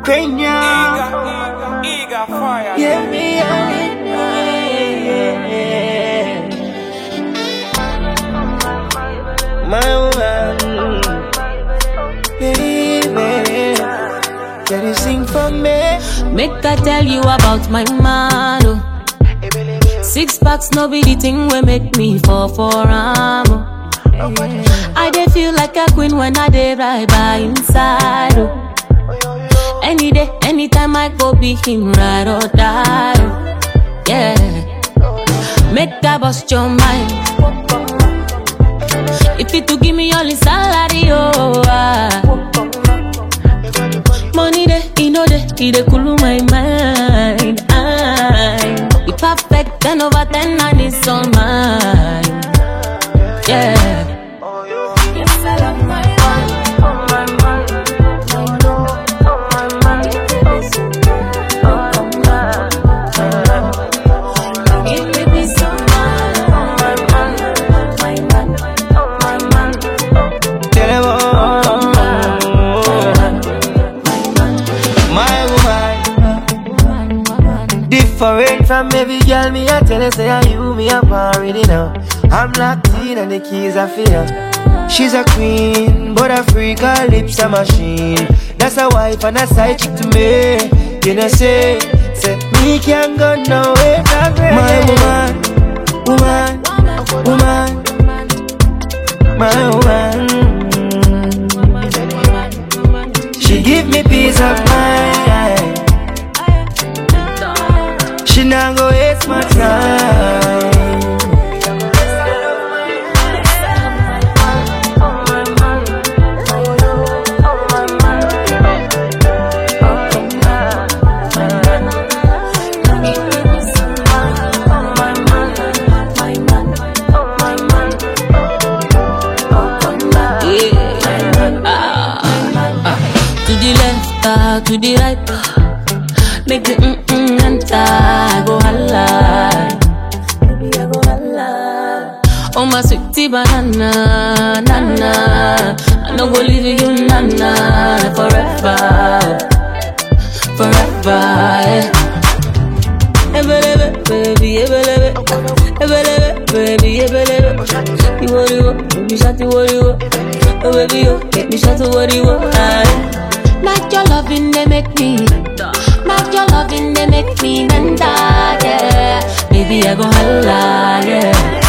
Eager fire. Yeah, my woman, baby, can you sing for me? Make I tell you about my man. Oh. 6 packs, no be the thing we make me fall for am. I dey feel like a queen when I dey right by inside. Oh. Any day, anytime I go be him ride or die. Oh. Yeah, make I bust your mind. If you to give me all the salary, oh. Money dey, you know dey, he dey cool my mind. The perfect 10 over 10 and it's all mine. Yeah. Yes, I love my man. Oh my man. Give me peace of mind. Oh my man. My man. Oh my man. Tell him my woman, different from every girl. Me I tell her say I you me up already now. I'm locked in and the keys are for her. She's a queen, but a freak, her lips a machine. That's a wife and a side chick to me. You know say me can't go nowhere. My woman, my woman. She give me peace of mind. She not go waste my time. To the left, to the right, make the enter. I go holla, baby I go holla. Oh my sweetie banana, nana, I no go leave you nana forever, forever. Ebelebe, baby, ebelebe, ebelebe, baby, ebelebe. You worry, baby, shut you worry, oh baby, you make me shut you worry, not your loving, they make me. Not your loving, they make me menda, yeah. Baby, I go holla, yeah.